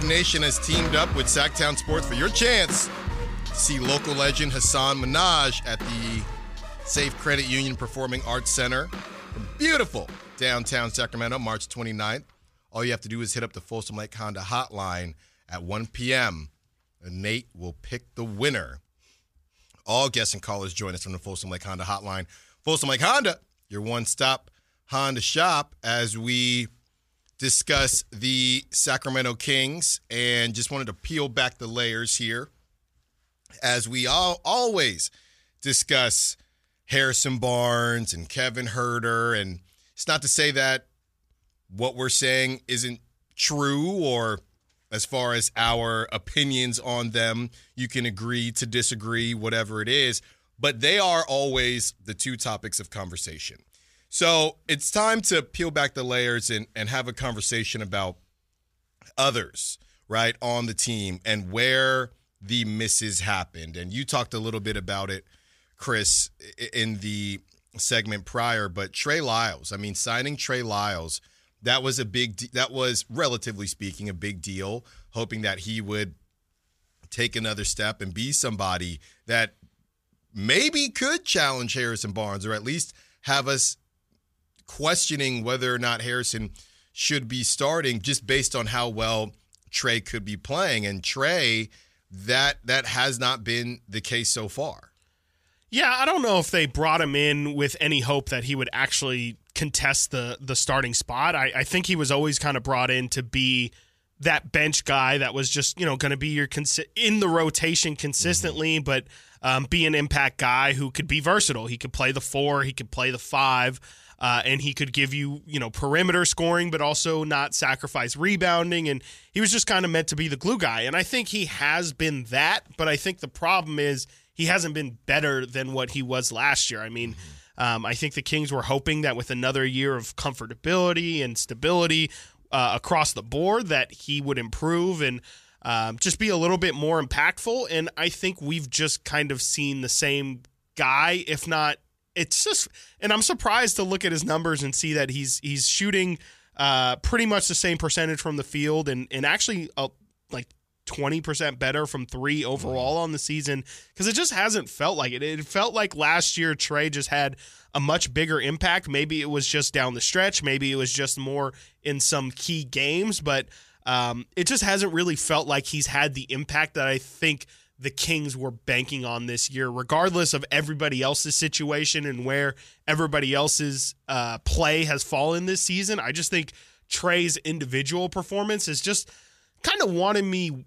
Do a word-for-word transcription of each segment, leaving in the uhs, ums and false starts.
Live Nation has teamed up with Sacktown Sports for your chance to see local legend Hasan Minhaj at the Safe Credit Union Performing Arts Center in beautiful downtown Sacramento, March twenty-ninth. All you have to do is hit up the Folsom Lake Honda hotline at one p.m. and Nate will pick the winner. All guests and callers join us from the Folsom Lake Honda hotline. Folsom Lake Honda, your one-stop Honda shop, as we discuss the Sacramento Kings, and just wanted to peel back the layers here as we all always discuss Harrison Barnes and Kevin Huerter. And it's not to say that what we're saying isn't true, or as far as our opinions on them, you can agree to disagree, whatever it is, but they are always the two topics of conversation. So it's time to peel back the layers and, and have a conversation about others, right, on the team and where the misses happened. And you talked a little bit about it, Chris, in the segment prior, but Trey Lyles, I mean, signing Trey Lyles, that was a big, de- that was, relatively speaking, a big deal, hoping that he would take another step and be somebody that maybe could challenge Harrison Barnes, or at least have us questioning whether or not Harrison should be starting just based on how well Trey could be playing. And Trey, that that has not been the case so far. Yeah, I don't know if they brought him in with any hope that he would actually contest the the starting spot. I, I think he was always kind of brought in to be that bench guy that was just, you know, going to be your consi- in the rotation consistently, mm-hmm. but um, be an impact guy who could be versatile. He could play the four, he could play the five. Uh, and he could give you, you know, perimeter scoring, but also not sacrifice rebounding. And he was just kind of meant to be the glue guy. And I think he has been that, but I think the problem is he hasn't been better than what he was last year. I mean, um, I think the Kings were hoping that with another year of comfortability and stability uh, across the board that he would improve and um, just be a little bit more impactful. And I think we've just kind of seen the same guy, if not. It's just, and I'm surprised to look at his numbers and see that he's he's shooting uh, pretty much the same percentage from the field, and and actually uh, like twenty percent better from three overall on the season, because it just hasn't felt like it. It felt like last year Trey just had a much bigger impact. Maybe it was just down the stretch. Maybe it was just more in some key games, but um, it just hasn't really felt like he's had the impact that I think the Kings were banking on this year, regardless of everybody else's situation and where everybody else's uh, play has fallen this season. I just think Trey's individual performance has just kind of wanted me,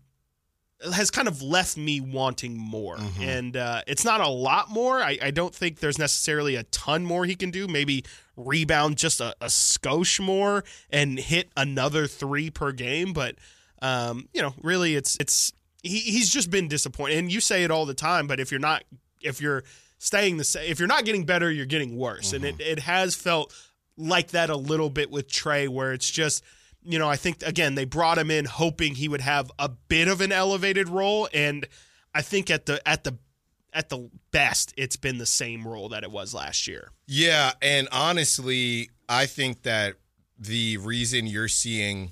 has kind of left me wanting more. Mm-hmm. And uh, it's not a lot more. I, I don't think there's necessarily a ton more he can do. Maybe rebound just a, a skosh more and hit another three per game. But, um, you know, really it's, it's, He he's just been disappointed, and you say it all the time. But if you're not, if you're staying the same, if you're not getting better, you're getting worse, mm-hmm. and it it has felt like that a little bit with Trey, where it's just, you know, I think again they brought him in hoping he would have a bit of an elevated role, and I think at the at the at the best it's been the same role that it was last year. Yeah, and honestly, I think that the reason you're seeing.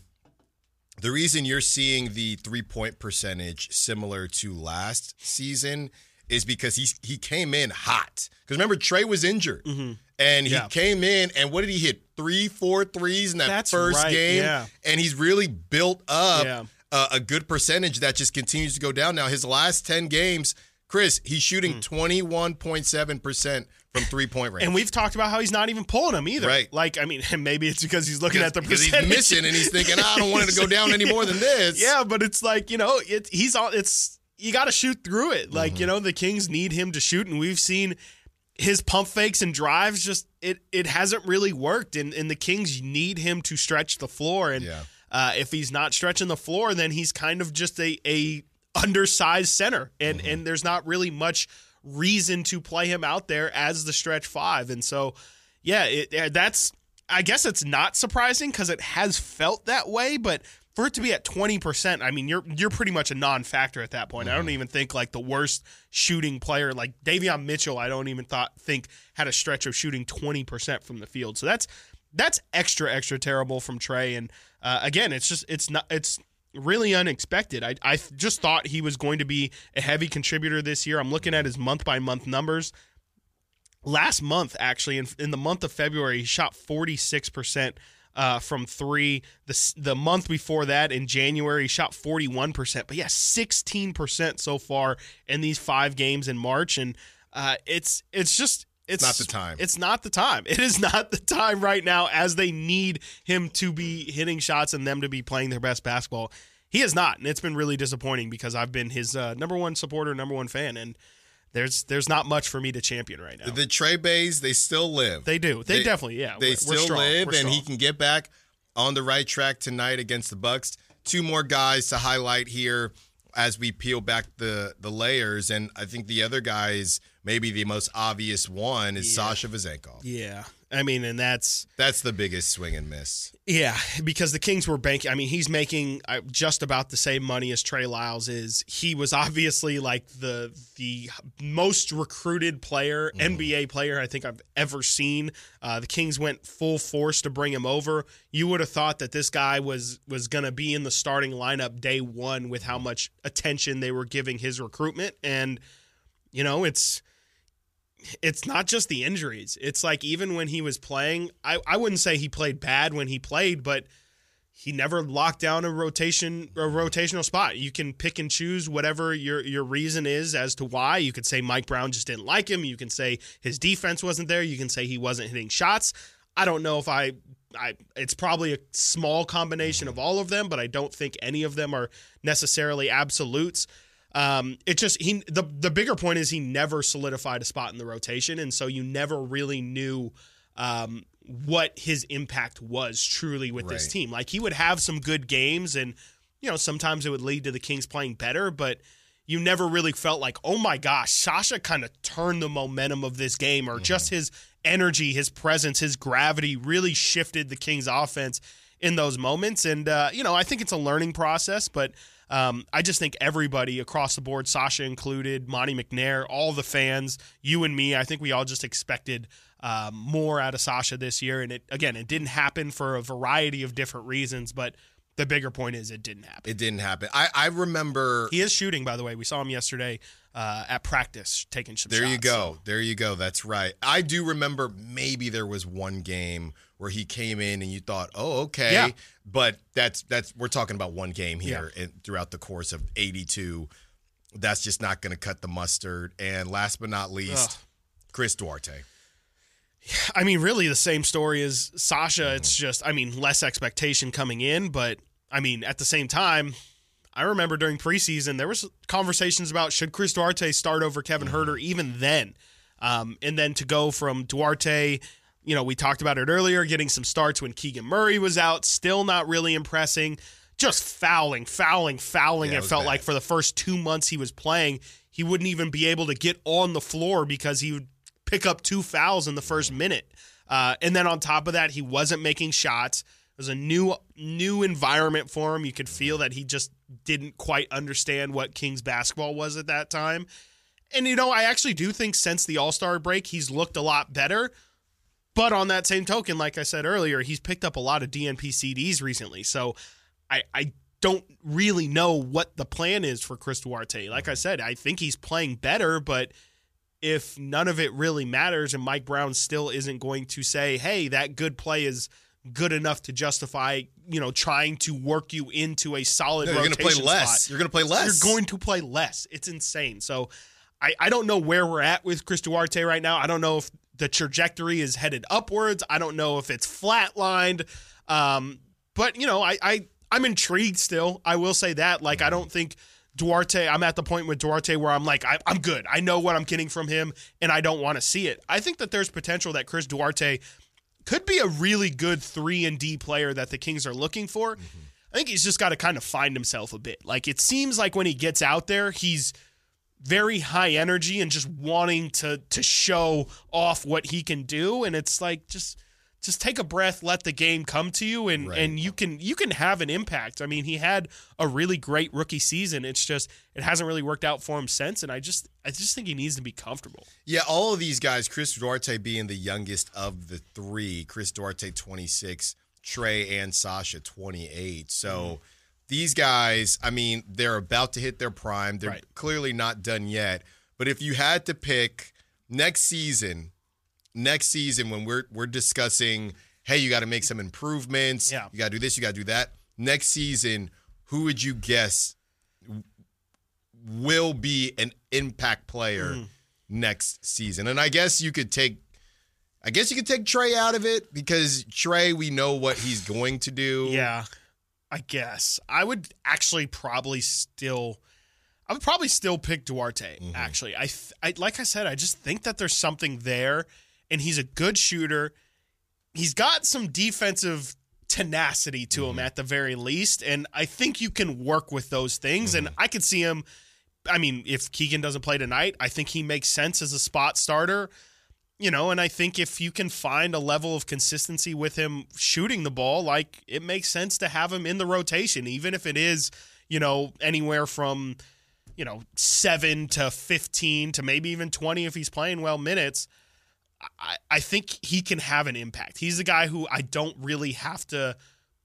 The reason you're seeing the three-point percentage similar to last season is because he he came in hot. Because remember, Trey was injured, mm-hmm. and he yeah. came in, and what did he hit? Three, four threes in that That's first right, game, yeah. and he's really built up yeah. a, a good percentage that just continues to go down. Now, his last ten games, Chris, he's shooting mm. twenty-one point seven percent from three-point range. And we've talked about how he's not even pulling them either. Right. Like, I mean, maybe it's because he's looking because, at the because percentage. he's missing, and he's thinking, I don't want it to go down any more than this. Yeah, but it's like, you know, it, he's all, it's, you got to shoot through it. Like, mm-hmm. you know, the Kings need him to shoot, and we've seen his pump fakes and drives just, it it hasn't really worked, and, and the Kings need him to stretch the floor. And yeah. uh, if he's not stretching the floor, then he's kind of just a, a undersized center, and mm-hmm. and there's not really much reason to play him out there as the stretch five. And so, yeah, it, that's, I guess it's not surprising because it has felt that way, but for it to be at twenty percent, I mean, you're you're pretty much a non-factor at that point. Mm-hmm. I don't even think like the worst shooting player, like Davion Mitchell, I don't even thought think had a stretch of shooting twenty percent from the field. So that's that's extra extra terrible from Trey. And uh, again, it's just it's not it's really unexpected. I, I just thought he was going to be a heavy contributor this year. I'm looking at his month-by-month numbers. Last month, actually, in, in the month of February, he shot forty-six percent uh, from three. The, the month before that, in January, he shot forty-one percent. But, yeah, sixteen percent so far in these five games in March. And uh, it's it's just – It's not the time. It's not the time. It is not the time right now, as they need him to be hitting shots and them to be playing their best basketball. He is not, and it's been really disappointing because I've been his uh, number one supporter, number one fan, and there's there's not much for me to champion right now. The Trey Bays, they still live. They do. They, they definitely, yeah. They we're, still we're strong. live, we're and strong. he can get back on the right track tonight against the Bucks. Two more guys to highlight here as we peel back the, the layers, and I think the other guys, maybe the most obvious one, is Yeah. Sasha Vezenkov. Yeah. I mean, and that's That's the biggest swing and miss. yeah, because the Kings were banking. I mean, he's making uh, just about the same money as Trey Lyles is. He was obviously like the the most recruited player, mm-hmm. N B A player I think I've ever seen. Uh, the Kings went full force to bring him over. You would have thought that this guy was was going to be in the starting lineup day one with how much attention they were giving his recruitment. And, you know, it's it's not just the injuries. It's like even when he was playing, I, I wouldn't say he played bad when he played, but he never locked down a rotation a rotational spot. You can pick and choose whatever your your reason is as to why. You could say Mike Brown just didn't like him. You can say his defense wasn't there. You can say he wasn't hitting shots. I don't know if I I it's probably a small combination of all of them, but I don't think any of them are necessarily absolutes. Um, it just he the the bigger point is he never solidified a spot in the rotation, and so you never really knew um, what his impact was truly with right. this team. Like he would have some good games, and you know sometimes it would lead to the Kings playing better, but you never really felt like, oh my gosh, Sasha kind of turned the momentum of this game, or mm-hmm. just his energy, his presence, his gravity really shifted the Kings offense in those moments. And uh, you know I think it's a learning process, but. Um, I just think everybody across the board, Sasha included, Monty McNair, all the fans, you and me, I think we all just expected um, more out of Sasha this year. And it again, it didn't happen for a variety of different reasons, but the bigger point is it didn't happen. It didn't happen. I, I remember... He is shooting, by the way. We saw him yesterday uh, at practice taking some there shots. There you go. So. There you go. That's right. I do remember maybe there was one game where he came in and you thought, oh, okay. Yeah. But that's that's we're talking about one game here yeah. and throughout the course of eighty-two. That's just not going to cut the mustard. And last but not least, Ugh. Chris Duarte. I mean, really the same story as Sasha. Mm-hmm. It's just, I mean, less expectation coming in. But, I mean, at the same time, I remember during preseason, there was conversations about should Chris Duarte start over Kevin mm-hmm. Huerter even then. Um, and then to go from Duarte, you know, we talked about it earlier, getting some starts when Keegan Murray was out, still not really impressing. Just fouling, fouling, fouling. Yeah, it, it felt bad. like for the first two months he was playing, he wouldn't even be able to get on the floor because he would pick up two fouls in the first minute. Uh, and then on top of that, he wasn't making shots. It was a new new environment for him. You could feel that he just didn't quite understand what Kings basketball was at that time. And, you know, I actually do think since the All-Star break, he's looked a lot better. But on that same token, like I said earlier, he's picked up a lot of D N P C Ds recently. So I, I don't really know what the plan is for Chris Duarte. Like I said, I think he's playing better, but if none of it really matters and Mike Brown still isn't going to say, hey, that good play is good enough to justify, you know, trying to work you into a solid no, you're rotation gonna play less. spot. You're going to play less. You're going to play less. It's insane. So I, I don't know where we're at with Chris Duarte right now. I don't know if the trajectory is headed upwards. I don't know if it's flatlined. Um, but, you know, I, I, I'm intrigued still. I will say that. Like, I don't think Duarte, I'm at the point with Duarte where I'm like, I, I'm good. I know what I'm getting from him, and I don't want to see it. I think that there's potential that Chris Duarte could be a really good three and D player that the Kings are looking for. Mm-hmm. I think he's just got to kind of find himself a bit. Like, it seems like when he gets out there, he's very high energy and just wanting to to show off what he can do. And it's like, just just take a breath, let the game come to you, and, right. and you can you can have an impact. I mean, he had a really great rookie season. It's just it hasn't really worked out for him since, and I just I just think he needs to be comfortable. Yeah, all of these guys, Chris Duarte being the youngest of the three, Chris Duarte twenty-six, Trey and Sasha twenty-eight. So mm. these guys, I mean, they're about to hit their prime. They're Right. clearly not done yet. But if you had to pick next season, next season when we're we're discussing, hey, you got to make some improvements. Yeah. You got to do this, you got to do that. Next season, who would you guess will be an impact player mm. next season? And I guess you could take I guess you could take Trae out of it because Trae, we know what he's going to do. Yeah, I guess. I would actually probably still I would probably still pick Duarte, mm-hmm. actually. I, th- I like I said, I just think that there's something there, and he's a good shooter. He's got some defensive tenacity to mm-hmm. him at the very least, and I think you can work with those things, mm-hmm. and I could see him, I mean, if Keegan doesn't play tonight, I think he makes sense as a spot starter, you know, and I think if you can find a level of consistency with him shooting the ball, like, it makes sense to have him in the rotation, even if it is, you know, anywhere from, you know, seven to fifteen to maybe even twenty if he's playing well minutes. I, I think he can have an impact. He's a guy who I don't really have to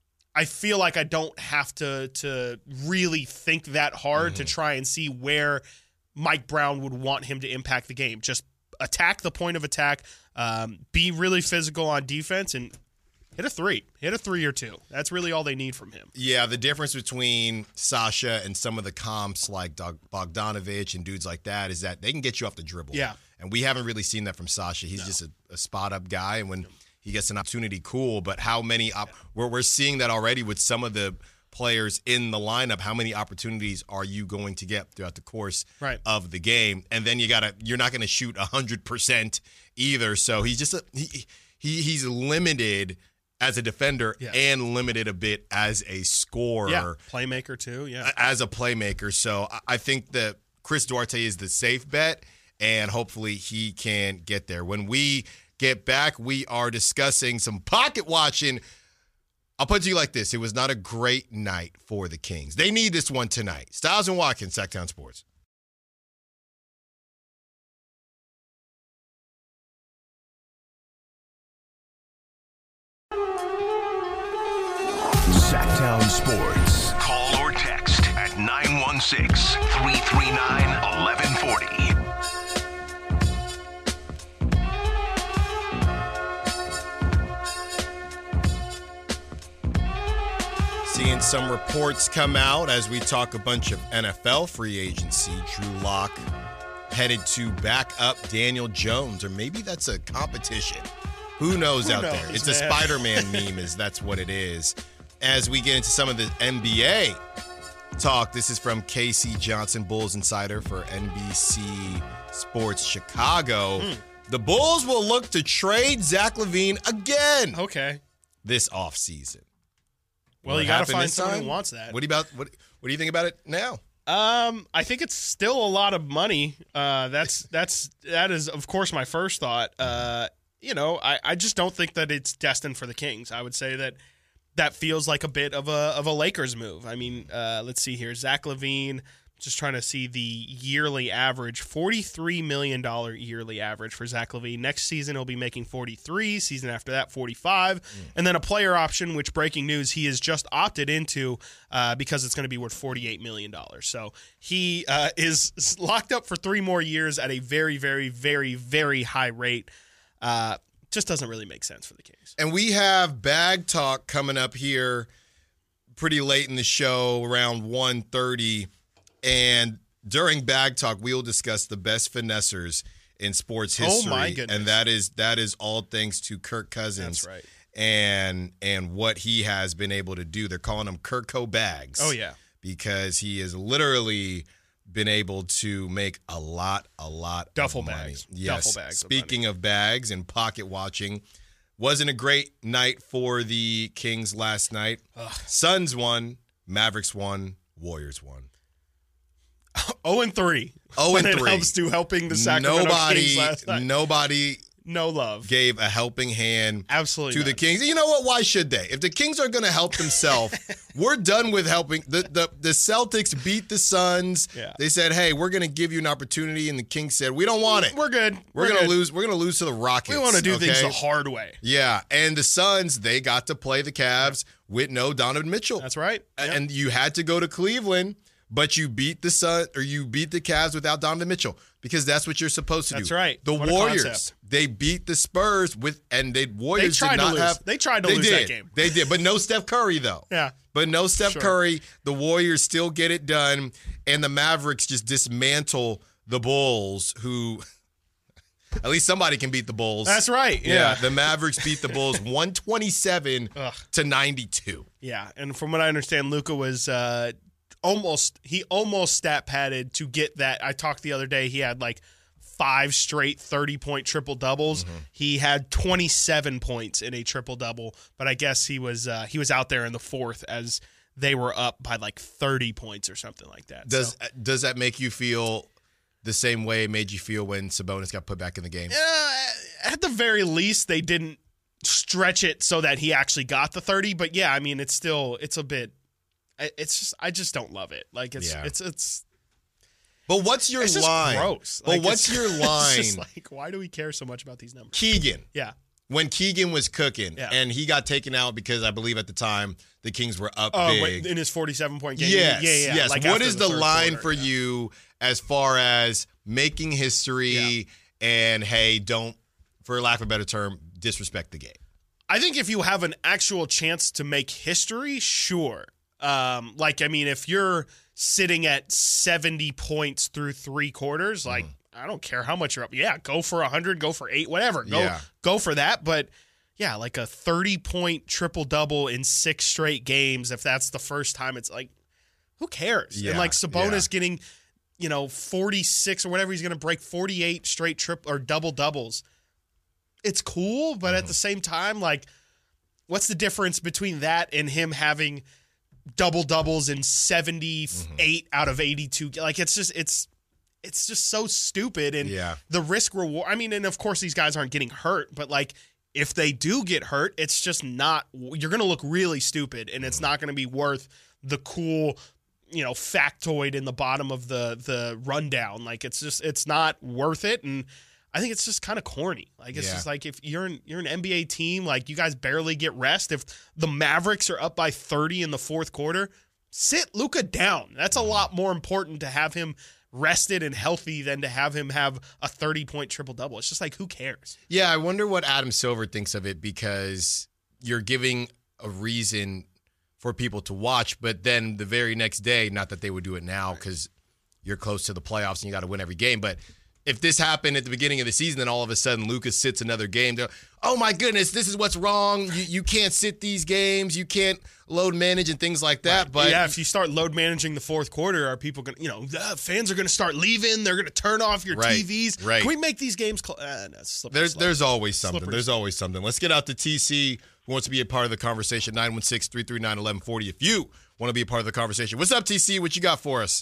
I feel like I don't have to to really think that hard mm-hmm. to try and see where Mike Brown would want him to impact the game. Just attack the point of attack, um, be really physical on defense, and hit a three. Hit a three or two. That's really all they need from him. Yeah, the difference between Sasha and some of the comps like Bogdanovich and dudes like that is that they can get you off the dribble. Yeah. And we haven't really seen that from Sasha. He's no. just a, a spot-up guy, and when no. he gets an opportunity, cool. But how many op- – we're, we're seeing that already with some of the players in the lineup. How many opportunities are you going to get throughout the course right. of the game? And then you gotta – you're not going to shoot one hundred percent either. So he's just a, he, he he's limited – as a defender yeah. and limited a bit as a scorer. Yeah, playmaker too, yeah. As a playmaker. So I think that Chris Duarte is the safe bet, and hopefully he can get there. When we get back, we are discussing some pocket watching. I'll put it to you like this. It was not a great night for the Kings. They need this one tonight. Styles and Watkins, Sacktown Sports. Sacktown Sports. Call or text at nine one six, three three nine, one one four zero. Seeing some reports come out as we talk a bunch of N F L free agency. Drew Lock headed to back up Daniel Jones, or maybe that's a competition. Who knows Who out knows, there? It's man. a Spider-Man meme, is that's what it is. As we get into some of the N B A talk, this is from Casey Johnson, Bulls insider for N B C Sports Chicago. Mm. The Bulls will look to trade Zach LaVine again. Okay. This offseason. Well, what you got to find someone who wants that. What do you about what what do you think about it now? Um, I think it's still a lot of money. Uh, that's that's that is of course my first thought. Uh, you know, I, I just don't think that it's destined for the Kings. I would say that that feels like a bit of a of a Lakers move. I mean, uh, let's see here. Zach LaVine, just trying to see the yearly average, forty-three million dollars yearly average for Zach LaVine. Next season, he'll be making forty-three. Season after that, forty-five. Mm. And then a player option, which breaking news, he has just opted into uh, because it's going to be worth forty-eight million dollars. So he uh, is locked up for three more years at a very, very, very, very high rate. Uh, just doesn't really make sense for the Kings. And we have bag talk coming up here pretty late in the show, around one thirty. And during bag talk, we'll discuss the best finessers in sports history. Oh, my goodness. And that is that is all thanks to Kirk Cousins. That's right. And, and what he has been able to do. They're calling him Kirko Bags. Oh, yeah. Because he has literally been able to make a lot, a lot Duffel of money. bags. Yes. Duffel bags. Speaking of, of bags and pocket watching, wasn't a great night for the Kings last night. Ugh. Suns won, Mavericks won, Warriors won. oh and three. oh and three. It helps to helping the Sacramento nobody, Kings last night. Nobody no love. gave a helping hand Absolutely to none. the Kings. You know what? Why should they? If the Kings are going to help themselves, we're done with helping. The, the the Celtics beat the Suns. Yeah. They said, hey, we're going to give you an opportunity. And the Kings said, we don't want it. We're good. We're, We're going to good. lose. We're going to lose to the Rockets. We want to do okay? things the hard way. Yeah. And the Suns, they got to play the Cavs with no Donovan Mitchell. That's right. Yep. And you had to go to Cleveland, but you beat the Sun or you beat the Cavs without Donovan Mitchell because that's what you're supposed to That's do. right. The What a Warriors, concept. they beat the Spurs with, and they Warriors They tried did to not lose. have. They tried to they lose did. that game. They did, but no Steph Curry though. Yeah. But no Steph Sure. Curry. The Warriors still get it done, and the Mavericks just dismantle the Bulls, who. At least somebody can beat the Bulls. That's right. Yeah, Yeah. the Mavericks beat the Bulls one twenty-seven Ugh. to ninety-two. Yeah. And from what I understand, Luka was uh, almost he almost stat padded to get that. I talked the other day. He had like five straight thirty point triple doubles. Mm-hmm. He had twenty-seven points in a triple double, but I guess he was uh, he was out there in the fourth as they were up by like thirty points or something like that. Does So, does that make you feel the same way it made you feel when Sabonis got put back in the game? uh, at the very least, they didn't stretch it so that he actually got the thirty. But yeah, I mean, it's still it's a bit. It's just I just don't love it. Like it's Yeah. it's it's. But what's your It's just line? gross. But Like, what's it's- your line? It's just like, why do we care so much about these numbers? Keegan, Yeah. when Keegan was cooking, Yeah. and he got taken out because I believe at the time the Kings were up Oh, big. wait, in his forty-seven point game. Yes, yeah, yeah. yes. Like What after is the, third line quarter, for yeah. you as far as making history Yeah. and hey, don't, for lack of a better term, disrespect the game? I think if you have an actual chance to make history, sure. Um, like, I mean, if you're sitting at seventy points through three quarters, like, Mm-hmm. I don't care how much you're up. Yeah, go for one hundred, go for eight, whatever. Go, Yeah. go for that. But yeah, like a thirty point triple double in six straight games, if that's the first time, it's like, who cares? Yeah, And like Sabonis yeah. getting, you know, forty-six or whatever, he's going to break forty-eight straight trip or double doubles. It's cool, but at the same time, like, what's the difference between that and him having double doubles in seventy-eight Mm-hmm. out of eighty-two? Like, it's just it's it's just so stupid. And Yeah. the risk reward. I mean, and of course these guys aren't getting hurt, but like if they do get hurt, it's just not. You're going to look really stupid, and it's not going to be worth the cool, you know, factoid in the bottom of the the rundown. Like it's just it's not worth it. And I think it's just kind of corny. Like it's Yeah. just like if you're an you're an N B A team, like you guys barely get rest. If the Mavericks are up by thirty in the fourth quarter, sit Luka down. That's a lot more important to have him rested and healthy than to have him have a thirty point triple double. It's just like, who cares? Yeah, I wonder what Adam Silver thinks of it because you're giving a reason for people to watch, but then the very next day, not that they would do it now because you're close to the playoffs and you got to win every game, but if this happened at the beginning of the season, then all of a sudden Lucas sits another game. They're, oh my goodness, this is what's wrong. You, you can't sit these games. You can't load manage and things like that. But yeah, if you start load managing the fourth quarter, are people going to, you know, the fans are going to start leaving. They're going to turn off your Right, T Vs. right. Can we make these games? Cl- uh, no, slippery There's slope. there's always something. Slippery There's always something. Let's get out to T C who wants to be a part of the conversation. nine one six, three three nine, one one four zero if you want to be a part of the conversation. What's up, T C? What you got for us?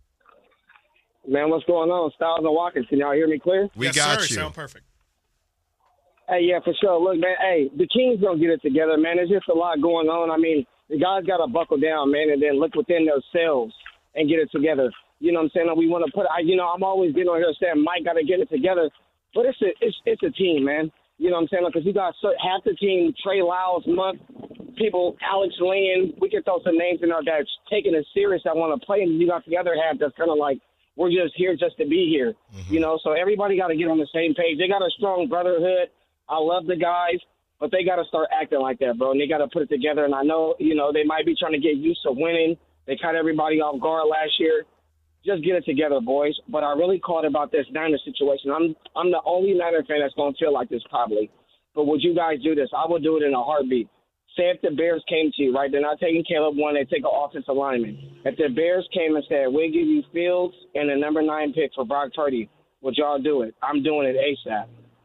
Man, what's going on? Styles and Watkins, can y'all hear me clear? We Yes, got sir. you. Sound perfect. Hey, yeah, for sure. Look, man, hey, the Kings don't get it together, man. There's just a lot going on. I mean, the guys got to buckle down, man, and then look within themselves and get it together. You know what I'm saying? We want to put, I, you know, I'm always getting on here saying Mike got to get it together, but it's a, it's, it's a team, man. You know what I'm saying? Because you got so, half the team, Trey Lyles, Monk, people, Alex Lynn, we can throw some names in there that's taking it serious that want to play, and you got the other half that's kind of like, we're just here just to be here, Mm-hmm. you know. So everybody got to get on the same page. They got a strong brotherhood. I love the guys, but they got to start acting like that, bro. And they got to put it together. And I know, you know, they might be trying to get used to winning. They caught everybody off guard last year. Just get it together, boys. But I really caught about this Niner situation. I'm I'm the only Niner fan that's going to feel like this probably. But would you guys do this? I would do it in a heartbeat. Say if the Bears came to you, right? They're not taking Caleb one. They take an offensive lineman. If the Bears came and said, we'll give you Fields and the number nine pick for Brock Purdy, would y'all do it? I'm doing it ASAP.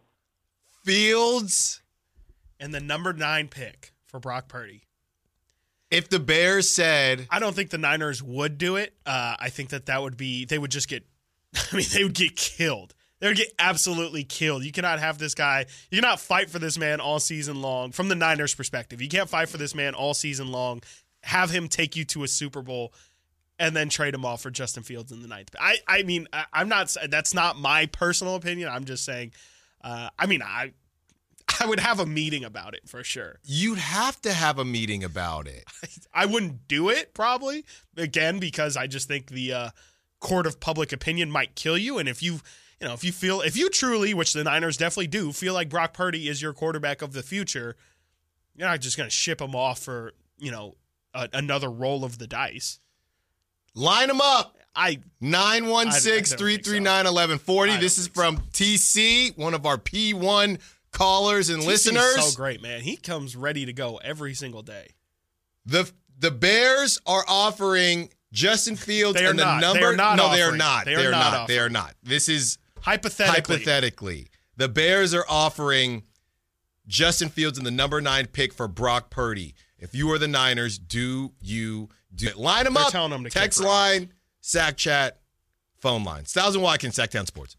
Fields, And the number nine pick for Brock Purdy. if the Bears said, I don't think the Niners would do it. Uh, I think that that would be, they would just get, I mean, they would get killed. They would get absolutely killed. You cannot have this guy. You cannot fight for this man all season long. From the Niners' perspective, you can't fight for this man all season long. Have him take you to a Super Bowl, and then trade him off for Justin Fields in the ninth. I, I mean, I, I'm not. That's not my personal opinion. I'm just saying. Uh, I mean, I, I would have a meeting about it for sure. You'd have to have a meeting about it. I, I wouldn't do it probably again because I just think the uh, court of public opinion might kill you, and if you. You know, if you feel, if you truly, which the Niners definitely do, feel like Brock Purdy is your quarterback of the future, you're not just going to ship him off for, you know, a, another roll of the dice. Line them up. I nine one six, three three nine, one one four zero. This is from T C, one of our P one callers and T C's listeners. So great, man. He comes ready to go every single day. The the Bears are offering Justin Fields They are and the not. number. They are not no, they are offering. not. They are They are not not. They are offering. not. This is Hypothetically. hypothetically. The Bears are offering Justin Fields and the number nine pick for Brock Purdy. If you are the Niners, do you do it? Line them They're up. telling them to Text kick line, Sack Chat, phone line. Styles and Watkins, Sacktown Sports.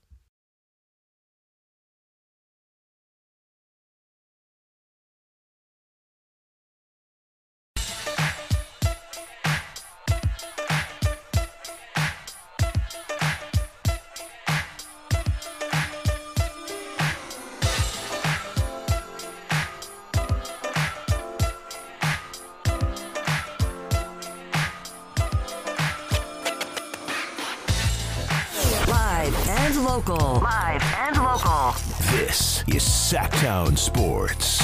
Local. Live and local. This is Sacktown Sports.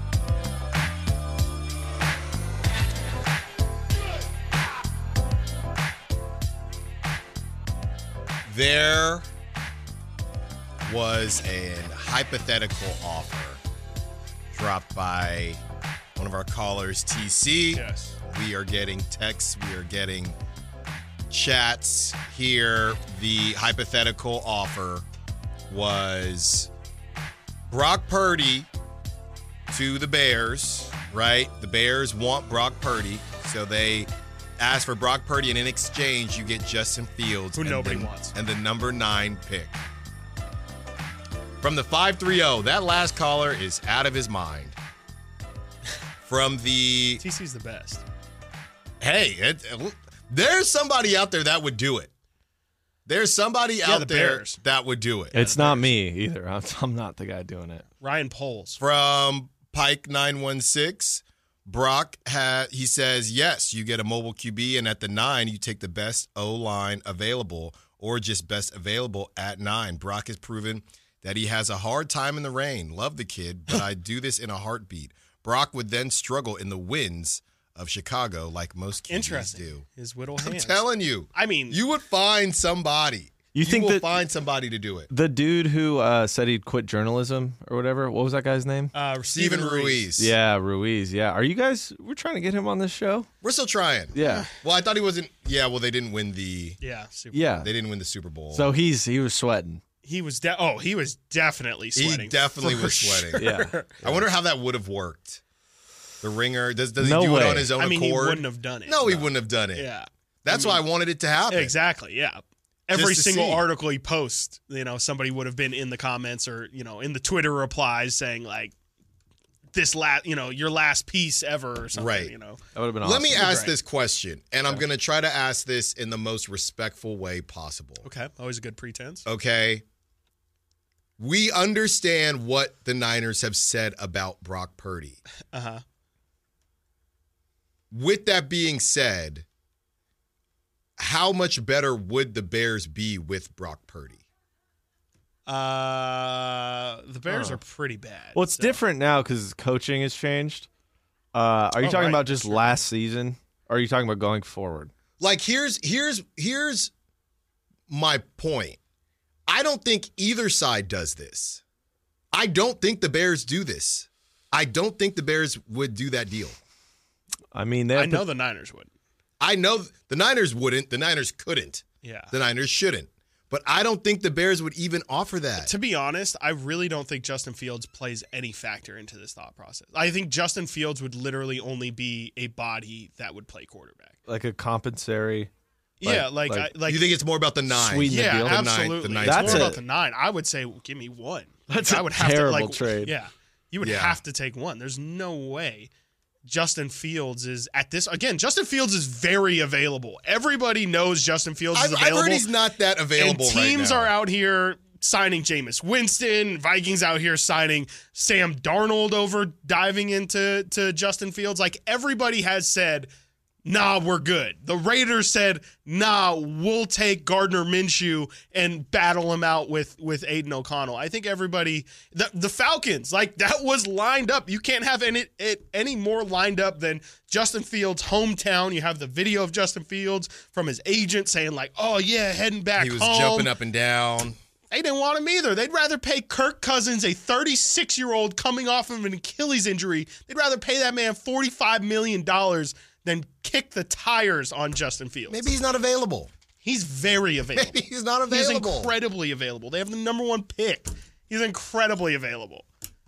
There was a hypothetical offer dropped by one of our callers, T C. Yes. We are getting texts. We are getting chats here. The hypothetical offer was Brock Purdy to the Bears, right? The Bears want Brock Purdy, so they ask for Brock Purdy, and in exchange, you get Justin Fields. Who and nobody the, wants. And the number nine pick. From the five three zero, that last caller is out of his mind. From the... T C's the best. Hey, it, there's somebody out there that would do it. There's somebody Yeah, out the there Bears. that would do it. It's not me either. I'm, I'm not the guy doing it. Ryan Poles. From Pike nine one six, Brock, ha- he says, yes, you get a mobile Q B, and at the nine, you take the best O-line available or just best available at nine. Brock has proven that he has a hard time in the rain. Love the kid, but I do this in a heartbeat. Brock would then struggle in the winds of Chicago like most Q Bs Interesting. do. His whittle I'm hands. telling you. I mean, You would find somebody. You think will that- find somebody to do it. The dude who uh, said he'd quit journalism or whatever, what was that guy's name? uh, Steven Steven Ruiz. Yeah, Ruiz. Yeah. Are you guys, we're trying to get him on this show? We're still trying. Yeah. Well, I thought he wasn't. Yeah, well, they didn't win the. Yeah, super. Yeah. They didn't win the Super Bowl. So he's, he was sweating. He was de- oh, he was definitely sweating. he definitely for was sure. sweating. Yeah. I wonder how that would have worked. The ringer does does he No do way. it on his own I mean, accord? he wouldn't have done it. No, he wouldn't have done it. Yeah. That's I mean- why I wanted it to happen. Exactly. Yeah. Every to single see. article he posts, you know, somebody would have been in the comments or, you know, in the Twitter replies saying like this last, you know, your last piece ever or something, Right. you know. That would have been awesome. Let me ask Great. this question, and I'm going to try to ask this in the most respectful way possible. Okay. Always a good pretense. Okay. We understand what the Niners have said about Brock Purdy. Uh-huh. With that being said, how much better would the Bears be with Brock Purdy? Uh, the Bears Oh. are pretty bad. Well, it's so- different now because coaching has changed. Uh, are you Oh, talking right. about just Sure. last season? Or are you talking about going forward? Like here's here's here's my point. I don't think either side does this. I don't think the Bears do this. I don't think the Bears would do that deal. I mean, they I have know to- the Niners would. I know the Niners wouldn't. The Niners couldn't. Yeah. The Niners shouldn't. But I don't think the Bears would even offer that. To be honest, I really don't think Justin Fields plays any factor into this thought process. I think Justin Fields would literally only be a body that would play quarterback. like a compensatory. yeah, like like- I, like you think it's more about the nine? Sweeten the yeah, deal? The nine- absolutely. the nine It's That's more a- about the nine. I would say, give me one. That's Like, a I would have terrible to, like, trade. Yeah, you would Yeah. have to take one. There's no way. Justin Fields is at this again. Justin Fields is very available. Everybody knows Justin Fields I've, is I've available. heard he's not that available and teams right now. are out here signing Jameis Winston. Vikings out here signing Sam Darnold over diving into to Justin Fields. Like everybody has said, nah, we're good. The Raiders said, nah, we'll take Gardner Minshew and battle him out with with Aiden O'Connell. I think everybody, the, the Falcons, like that was lined up. You can't have any it, any more lined up than Justin Fields' hometown. You have the video of Justin Fields from his agent saying like, oh yeah, heading back He was home. jumping up and down. They didn't want him either. They'd rather pay Kirk Cousins, a thirty-six-year-old coming off of an Achilles injury. They'd rather pay that man forty-five million dollars than kick the tires on Justin Fields. Maybe he's not available. He's very available. Maybe he's not He's available. incredibly available. They have the number one pick. He's incredibly available.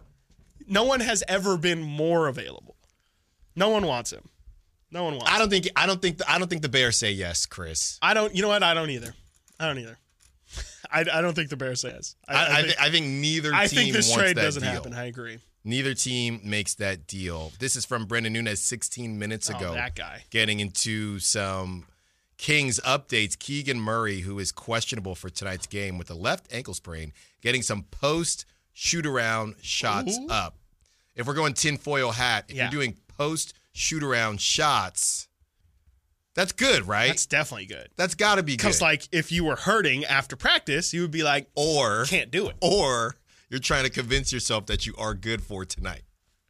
No one has ever been more available. No one wants him. No one wants I him. don't think. I don't think. The, I don't think the Bears say yes, Chris. I don't. You know what? I don't either. I don't either. I, I don't think the Bears says. I, I, think, th- I think neither I team think this wants trade that doesn't deal. happen. I agree. Neither team makes that deal. This is from Brendan Nunez sixteen minutes Oh, ago. that guy. Getting into some Kings updates. Keegan Murray, who is questionable for tonight's game with a left ankle sprain, getting some post shoot around shots Ooh. up. If we're going tinfoil hat, if Yeah. you're doing post shoot around shots, that's good, right? That's definitely good. that's got to be good. Because, like, if you were hurting after practice, you would be like, or can't do it. or you're trying to convince yourself that you are good for tonight.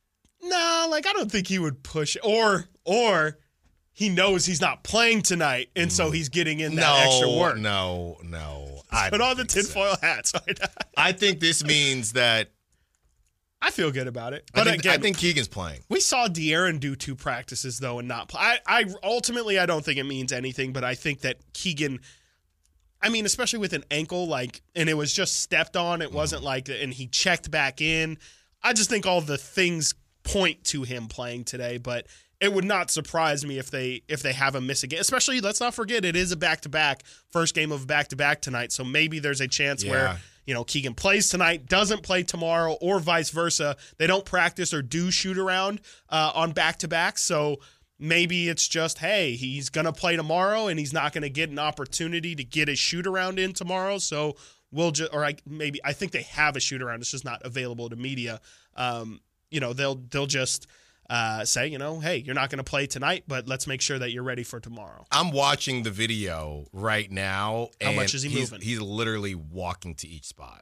No, like, I don't think he would push. Or, or he knows he's not playing tonight, and so he's getting in that no, extra work. no, no. I Put don't on the think so. tinfoil hats. I think this means that I feel good about it. I But think, again, I think Keegan's playing. we saw De'Aaron do two practices, though, and not play. I, I ultimately, I don't think it means anything, but I think that Keegan, I mean, especially with an ankle, like, and it was just stepped on. It wasn't like, and he checked back in. I just think all the things point to him playing today, but it would not surprise me if they if they have him miss again. Especially, let's not forget, it is a back-to-back, first game of back-to-back tonight, so maybe there's a chance Yeah. where, you know, Keegan plays tonight, doesn't play tomorrow, or vice versa. They don't practice or do shoot around uh, on back-to-back, so maybe it's just, hey, he's going to play tomorrow and he's not going to get an opportunity to get a shoot around in tomorrow, so we'll just, or I, maybe, I think they have a shoot around, it's just not available to media. Um, you know, they'll they'll just uh, say, you know, hey, you're not going to play tonight, but let's make sure that you're ready for tomorrow. I'm watching the video right now. How and much is he he's, moving? He's literally walking to each spot.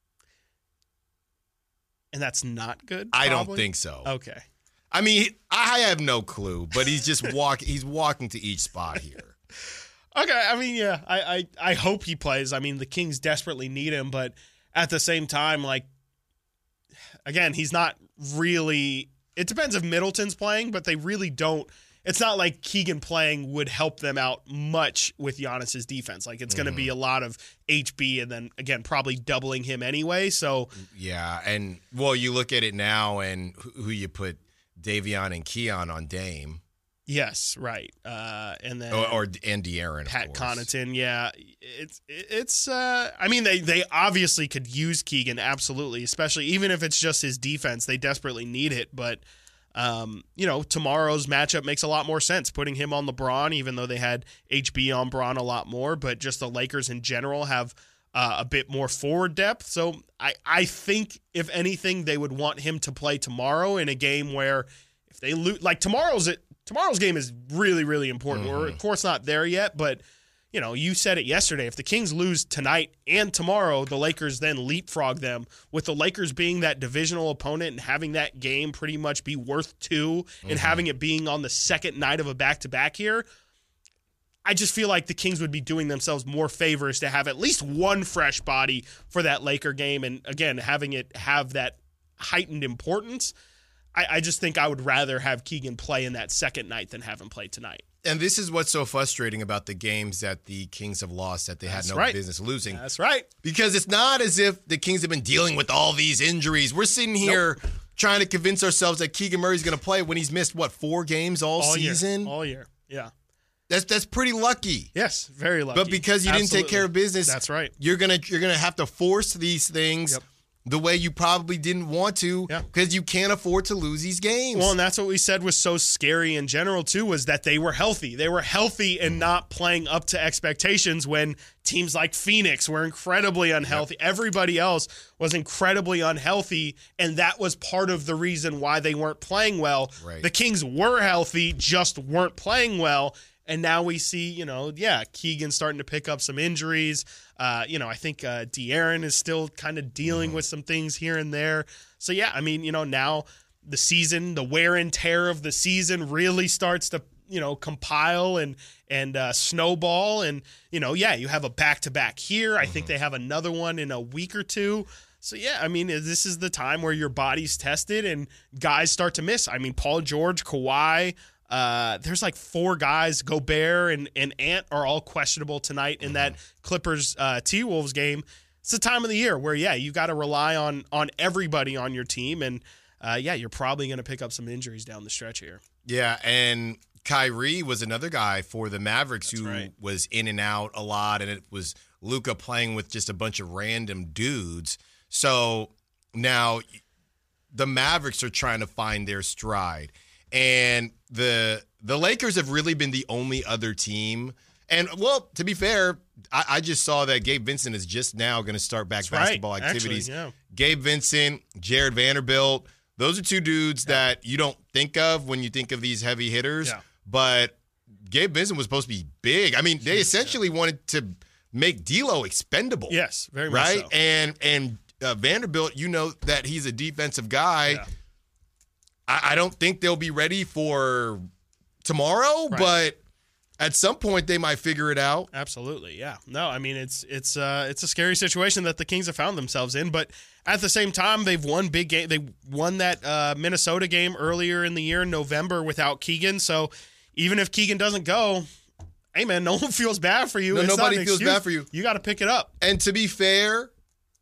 And that's not good? I don't probably? think so. Okay. I mean, I have no clue, but he's just walk. He's walking to each spot here. Okay, I mean, yeah, I, I, I hope he plays. I mean, the Kings desperately need him, but at the same time, like, again, he's not really. It depends if Middleton's playing, but they really don't. It's not like Keegan playing would help them out much with Giannis's defense. Like, it's going to be a lot of H B, and then again, probably doubling him anyway. So Yeah, and well, you look at it now, and who, who you put Davion and Keon on Dame, yes, right, uh, and then or, or and De'Aaron, of Pat course. Connaughton, yeah, it's it's. Uh, I mean, they they obviously could use Keegan, absolutely, especially even if it's just his defense. They desperately need it, but um, you know, tomorrow's matchup makes a lot more sense. Putting him on LeBron, even though they had H B on Bron a lot more, but just the Lakers in general have uh, a bit more forward depth. So I I think if anything, they would want him to play tomorrow in a game where if they lose, like tomorrow's it. Tomorrow's game is really, really important. Mm-hmm. We're, of course, not there yet, but, you know, you said it yesterday. If the Kings lose tonight and tomorrow, the Lakers then leapfrog them. With the Lakers being that divisional opponent and having that game pretty much be worth two and Mm-hmm. having it being on the second night of a back-to-back here, I just feel like the Kings would be doing themselves more favors to have at least one fresh body for that Laker game. And, again, having it have that heightened importance, I, I just think I would rather have Keegan play in that second night than have him play tonight. And this is what's so frustrating about the games that the Kings have lost that they That's had no right. business losing. That's right. Because it's not as if the Kings have been dealing with all these injuries. We're sitting here trying to convince ourselves that Keegan Murray's going to play when he's missed, what, four games all, All season? year. All year. Yeah. That's that's pretty lucky. Yes, very lucky. But because you Absolutely. didn't take care of business, that's right. You're gonna you're gonna have to force these things Yep. the way you probably didn't want to, Yeah. because you can't afford to lose these games. Well, and that's what we said was so scary in general, too, was that they were healthy. They were healthy and not playing up to expectations when teams like Phoenix were incredibly unhealthy. Yep. Everybody else was incredibly unhealthy, and that was part of the reason why they weren't playing well. Right. The Kings were healthy, just weren't playing well. And now we see, you know, yeah, Keegan starting to pick up some injuries. Uh, you know, I think uh, De'Aaron is still kind of dealing mm-hmm. with some things here and there. So, yeah, I mean, you know, now the season, the wear and tear of the season really starts to, you know, compile and and uh, snowball. And, you know, yeah, you have a back-to-back here. I mm-hmm. think they have another one in a week or two. So, yeah, I mean, this is the time where your body's tested and guys start to miss. I mean, Paul George, Kawhi, Uh, there's like four guys, Gobert and, and Ant are all questionable tonight in that Clippers uh, T-Wolves game. It's the time of the year where, yeah, you got to rely on on everybody on your team. And, uh, yeah, you're probably going to pick up some injuries down the stretch here. Yeah, and Kyrie was another guy for the Mavericks That's who right. was in and out a lot, and it was Luka playing with just a bunch of random dudes. So now the Mavericks are trying to find their stride. And the the Lakers have really been the only other team. And, well, to be fair, I, I just saw that Gabe Vincent is just now going to start back That's basketball right. activities. Actually, yeah. Gabe Vincent, Jared Vanderbilt, those are two dudes yeah. that you don't think of when you think of these heavy hitters. Yeah. But Gabe Vincent was supposed to be big. I mean, they essentially yeah. wanted to make D'Lo expendable. Yes, very much right? so. And, and uh, Vanderbilt, you know that he's a defensive guy. Yeah. I don't think they'll be ready for tomorrow, right. but at some point they might figure it out. Absolutely, yeah. No, I mean it's it's uh, it's a scary situation that the Kings have found themselves in, but at the same time they've won big game. They won that uh, Minnesota game earlier in the year in November without Keegan. So even if Keegan doesn't go, hey man, no one feels bad for you. No, it's nobody not an feels excuse. bad for you. You got to pick it up. And to be fair,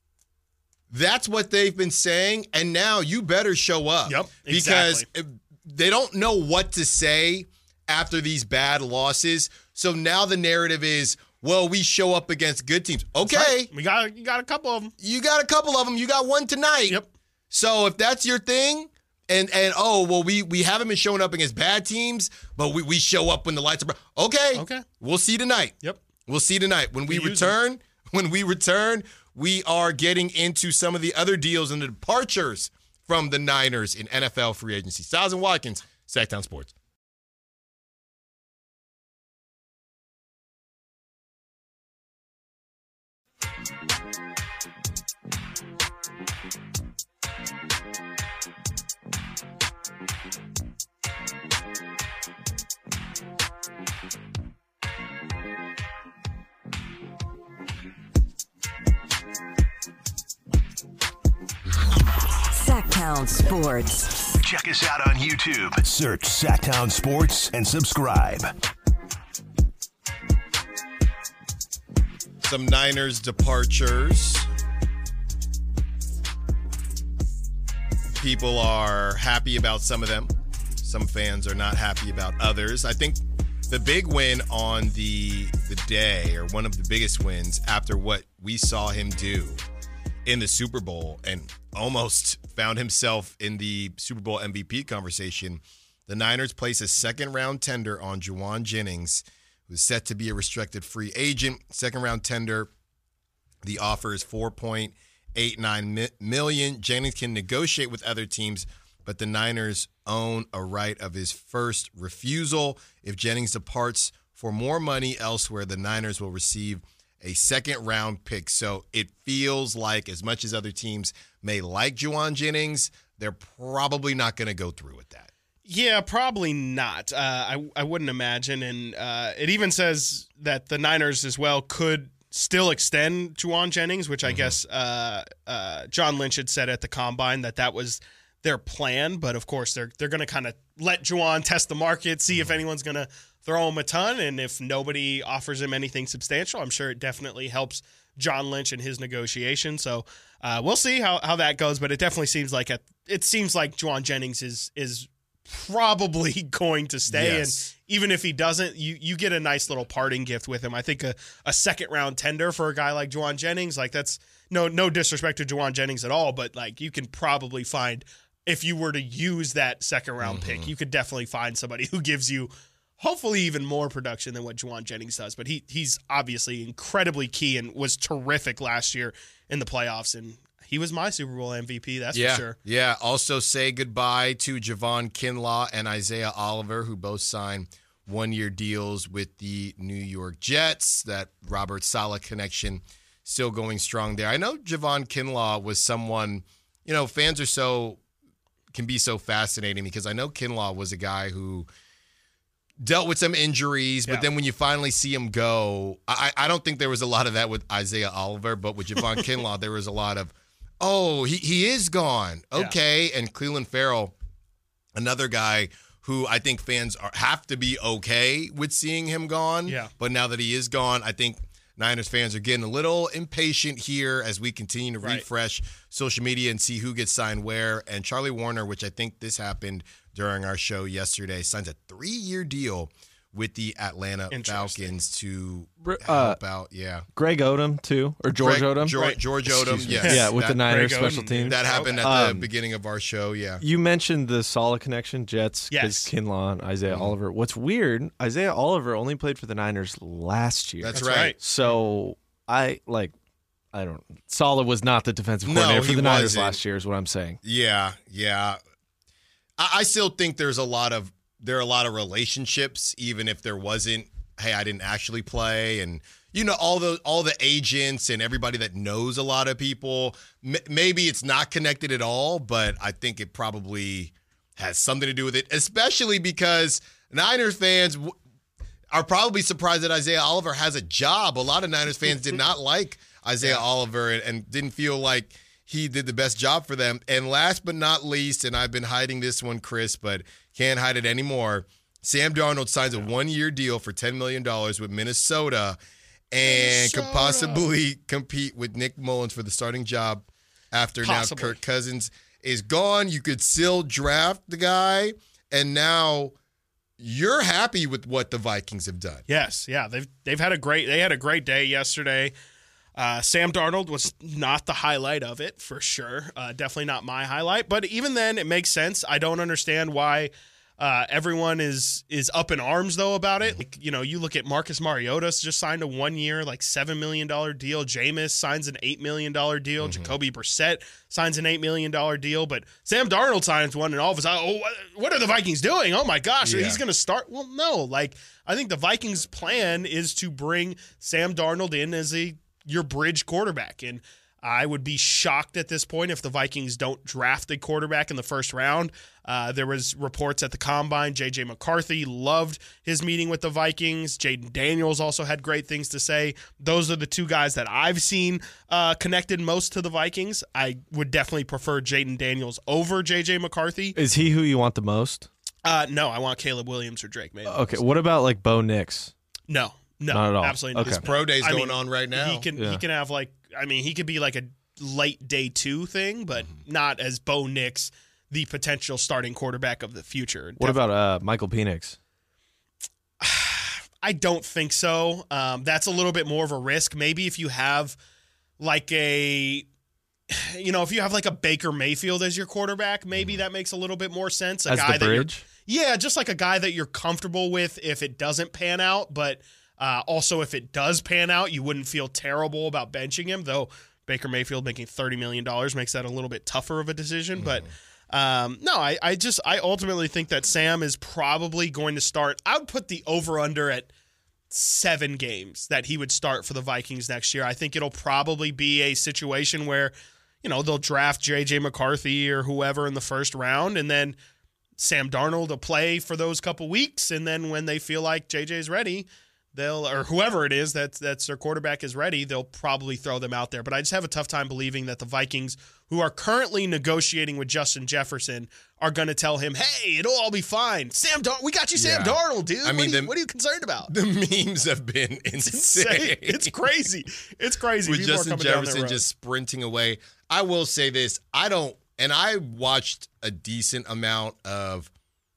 that's what they've been saying, and now you better show up. Yep, because exactly. they don't know what to say after these bad losses. So now the narrative is, well, we show up against good teams. Okay. Right. We got you got a couple of them. You got a couple of them. You got one tonight. Yep. So if that's your thing, and and oh, well, we we haven't been showing up against bad teams, but we, we show up when the lights are bright. Okay. Okay. We'll see tonight. Yep. We'll see tonight. When we, We use return, when we return, we are getting into some of the other deals and the departures from the Niners in N F L free agency. Styles and Watkins, Sacktown Sports. Sacktown Sports. Check us out on YouTube. Search Sacktown Sports and subscribe. Some Niners departures. People are happy about some of them. Some fans are not happy about others. I think the big win on the the day, or one of the biggest wins after what we saw him do in the Super Bowl and almost found himself in the Super Bowl M V P conversation, the Niners place a second-round tender on Jauan Jennings, who's set to be a restricted free agent. Second-round tender, the offer is four point eight nine million dollars. Jennings can negotiate with other teams, but the Niners own a right of his first refusal. If Jennings departs for more money elsewhere, the Niners will receive a second-round pick. So it feels like, as much as other teams may like Jauan Jennings, they're probably not going to go through with that. Yeah, probably not. Uh, I I wouldn't imagine. And uh, it even says that the Niners as well could still extend Jauan Jennings, which I mm-hmm. guess uh, uh, John Lynch had said at the Combine that that was their plan. But, of course, they're, they're going to kind of let Jauan test the market, see mm-hmm. if anyone's going to throw him a ton, and if nobody offers him anything substantial, I'm sure it definitely helps John Lynch in his negotiation. So uh, we'll see how, how that goes, but it definitely seems like a, it seems like Jauan Jennings is is probably going to stay. Yes. And even if he doesn't, you you get a nice little parting gift with him. I think a, a second round tender for a guy like Juwan Jennings, like that's no no disrespect to Juwan Jennings at all, but like you can probably find, if you were to use that second round Mm-hmm. pick, you could definitely find somebody who gives you hopefully even more production than what Juwan Jennings does. But he he's obviously incredibly key and was terrific last year in the playoffs, and he was my Super Bowl M V P, that's yeah, for sure. Yeah. Also say goodbye to Javon Kinlaw and Isaiah Oliver, who both signed one-year deals with the New York Jets. That Robert Saleh connection still going strong there. I know Javon Kinlaw was someone, you know, fans are so, can be so fascinating because I know Kinlaw was a guy who dealt with some injuries, but Yeah. then when you finally see him go, I, I don't think there was a lot of that with Isaiah Oliver, but with Javon Kinlaw, there was a lot of, oh, he, he is gone. Okay. And Cleveland Farrell, another guy who I think fans are, have to be okay with seeing him gone. Yeah. But now that he is gone, I think Niners fans are getting a little impatient here as we continue to Right. refresh social media and see who gets signed where. And Charlie Warner, which I think this happened during our show yesterday, signs a three-year deal with the Atlanta Interesting. Falcons to Uh, help out. Yeah. Greg Odom too, or George Greg- Odom. George, Right. George Odom, Excuse me. yes. Yeah, with that, the Niners Greg special Oden, teams. dude. That happened at the Um, beginning of our show, yeah. You mentioned the Saleh connection, Jets, Yes. Kinlaw and Isaiah Mm-hmm. Oliver. What's weird, Isaiah Oliver only played for the Niners last year. That's, That's right. right. So I like, I don't. Saleh was not the defensive No, coordinator for he the Niners wasn't. last year. Is what I'm saying. Yeah, yeah. I, I still think there's a lot of there are a lot of relationships, even if there wasn't. Hey, I didn't actually play, and you know all the all the agents and everybody that knows a lot of people. M- maybe it's not connected at all, but I think it probably has something to do with it, especially because Niners fans w- are probably surprised that Isaiah Oliver has a job. A lot of Niners fans did not like Isaiah Oliver and, and didn't feel like he did the best job for them. And last but not least, and I've been hiding this one, Chris, but can't hide it anymore, Sam Darnold signs a one-year deal for ten million dollars with Minnesota and could possibly compete with Nick Mullins for the starting job after Possibly. now Kirk Cousins is gone. You could still draft the guy, and now you're happy with what the Vikings have done. Yes, yeah, they've they've had a great they had a great day yesterday. Uh, Sam Darnold was not the highlight of it for sure. Uh, definitely not my highlight, but even then, it makes sense. I don't understand why uh, everyone is is up in arms though about it. Like, you know, you look at Marcus Mariota just signed a one year like seven million dollar deal. Jameis signs an eight million dollar deal. Mm-hmm. Jacoby Brissett signs an eight million dollar deal. But Sam Darnold signs one, and all of a sudden, oh, what, what are the Vikings doing? Oh my gosh, Yeah. he's going to start. Well, no, like I think the Vikings' plan is to bring Sam Darnold in as a your bridge quarterback. And I would be shocked at this point if the Vikings don't draft a quarterback in the first round. Uh, there was reports at the Combine. J J McCarthy loved his meeting with the Vikings. Jaden Daniels also had great things to say. Those are the two guys that I've seen uh, connected most to the Vikings. I would definitely prefer Jaden Daniels over J J McCarthy. Is he who you want the most? Uh, no, I want Caleb Williams or Drake May. Okay. What about like Bo Nix? No, no, Not at all. absolutely not. Okay. Pro day's I going mean, on right now. He can Yeah. he can have like I mean he could be like a late day two thing, but Mm-hmm. not as Bo Nix, the potential starting quarterback of the future. What about uh, Michael Penix? I don't think so. Um, that's a little bit more of a risk. Maybe if you have like a you know, if you have like a Baker Mayfield as your quarterback, maybe that makes a little bit more sense. A As guy the that you're- bridge? Yeah, just like a guy that you're comfortable with if it doesn't pan out, but uh, also if it does pan out, you wouldn't feel terrible about benching him, though Baker Mayfield making thirty million dollars makes that a little bit tougher of a decision. But um, no, I, I just I ultimately think that Sam is probably going to start. I would put the over-under at seven games that he would start for the Vikings next year. I think it'll probably be a situation where, you know, they'll draft J J McCarthy or whoever in the first round, and then Sam Darnold will play for those couple weeks, and then when they feel like J J's ready, they'll or whoever it is that's that's their quarterback is ready, they'll probably throw them out there. But I just have a tough time believing that the Vikings, who are currently negotiating with Justin Jefferson, are going to tell him, "Hey, it'll all be fine. Sam, Dar- we got you, Sam Yeah. Darnold, dude. I mean, what, are you, the- what are you concerned about?" The memes have been insane. Insane. It's crazy. It's crazy. With People are Justin coming down that Jefferson road. just sprinting away. I will say this. I don't, and I watched a decent amount of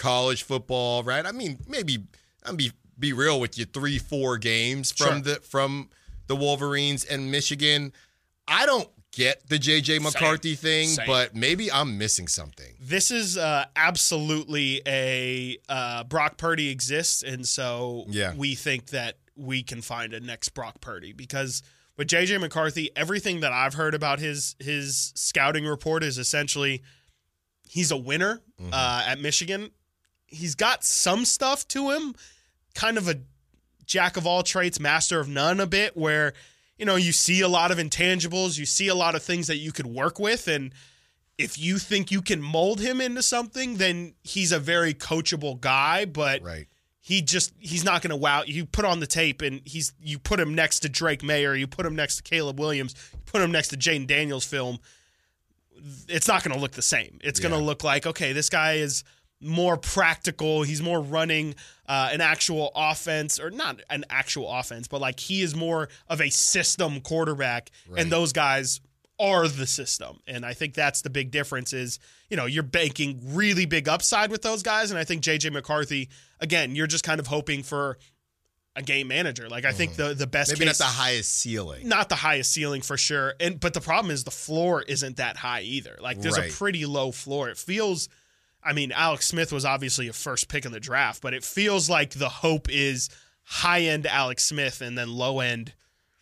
college football, right? I mean, maybe I'll be be real with you, three, four games from Sure. the from the Wolverines and Michigan. I don't get the J J McCarthy thing, Same. but maybe I'm missing something. This is uh, absolutely a uh, Brock Purdy exists, and so Yeah. we think that we can find a next Brock Purdy because with J J McCarthy, everything that I've heard about his his scouting report is essentially he's a winner Mm-hmm. uh, at Michigan. He's got some stuff to him, kind of a jack of all trades, master of none a bit, where you know you see a lot of intangibles, you see a lot of things that you could work with, and if you think you can mold him into something, then he's a very coachable guy, but Right. he just he's not going to wow. You put on the tape and he's you put him next to Drake Mayer, you put him next to Caleb Williams, you put him next to Jaden Daniels film, it's not going to look the same. It's going to Yeah. look like, okay, this guy is more practical. He's more running uh, an actual offense, or not an actual offense, but like he is more of a system quarterback, Right. and those guys are the system. And I think that's the big difference is, you know, you're banking really big upside with those guys. And I think J J McCarthy, again, you're just kind of hoping for a game manager. Like I think the the best Maybe case, not the highest ceiling. not the highest ceiling for sure. And but the problem is the floor isn't that high either. Like there's Right. a pretty low floor. It feels I mean, Alex Smith was obviously a first pick in the draft, but it feels like the hope is high end Alex Smith and then low end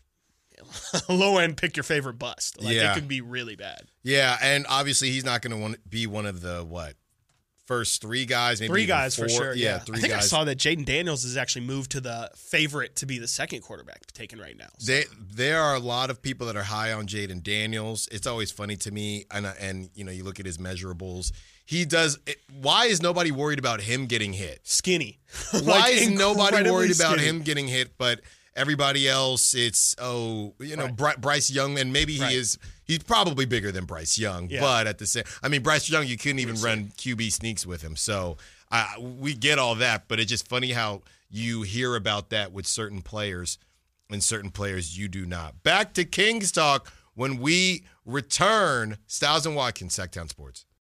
low end pick your favorite bust. Like Yeah. it could be really bad. Yeah, and obviously he's not going to want to be one of the what first three guys, maybe Three even guys four. for sure. Yeah, Yeah, three I think guys. I saw that Jaden Daniels has actually moved to the favorite to be the second quarterback taken right now. So, They, there are a lot of people that are high on Jaden Daniels. It's always funny to me, and and you know you look at his measurables. He does. It, why is nobody worried about him getting hit? skinny. Why Like, is nobody incredibly worried about skinny. him getting hit? But everybody else, it's oh, you know, Right. Bry- Bryce Young, and maybe he Right. is. He's probably bigger than Bryce Young, Yeah. but at the same, I mean, Bryce Young, you couldn't even run Q B sneaks with him. So uh, we get all that, but it's just funny how you hear about that with certain players, and certain players you do not. Back to Kings talk when we return. Styles and Watkins, Sacktown Sports.